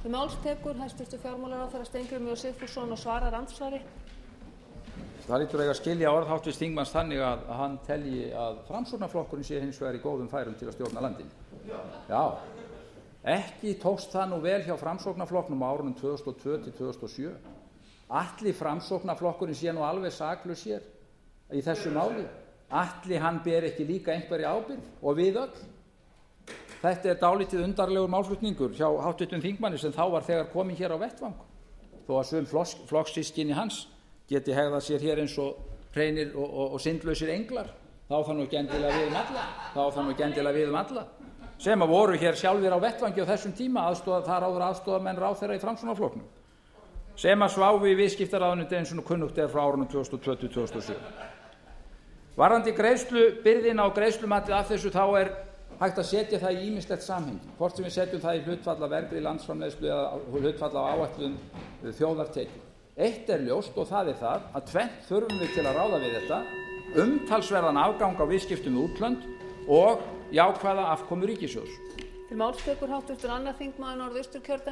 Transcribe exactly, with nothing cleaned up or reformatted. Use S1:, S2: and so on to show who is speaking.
S1: Til máls tekur hæstvirtur fjármálaráðherra Steingrímur J. Sigfússon og svarar andsvari.
S2: Það lítur eiga að skilja orð háttvirts þingmanns þannig að hann telji að Framsóknarflokkurinn sé hins vegar í góðum færum til að stjórna landinu. Já. Ekki tókst það nú vel hjá Framsóknarflokknum á árunum tvö þúsund og tvö til tvö þúsund og sjö. Atli Framsóknarflokkurinn sé nú alveg saklaus hér í þessu máli. Atli hann ber ekki líka einhverja ábyrgð og við öll. Þetta er dálítið undarlegur málflutningur hjá háttvirtum þingmanni sem þá var þegar kominn hér á vettvang. Þó að sum flokkssystkini hans geti hegðað sér hér eins og hreinir og, og, og syndlausir englar, þá það nú ekki endilega við um alla, þá það nú ekki endilega við um alla, sem að voru hér sjálfir á vettvangi á þessum tíma, aðstoða, þar áður aðstoðamenn ráðherra í Framsóknarflokknum, sem að sváfu í viðskiptaráðuneyti eins og kunnugt er frá árunum tvö þúsund og tvö til tvö þúsund og sjö. Varðandi greiðslubyrðina og greiðslumatið af þessu, þá er hægt að setja það í ýmislegt samhengi, hvort sem við setjum það í hlutfall af vergri landsframleiðslu eða hlutfall af áætlun þjóðartekjum. Eitt er ljóst og það er það að tvennt þurfum við til að ráða við þetta: umtalsverðan afgang á viðskiptum við útlönd og jákvæða afkomu ríkissjóðs.
S1: Til máls tekur háttvirtur annar þingmaður Norðausturkjördæmis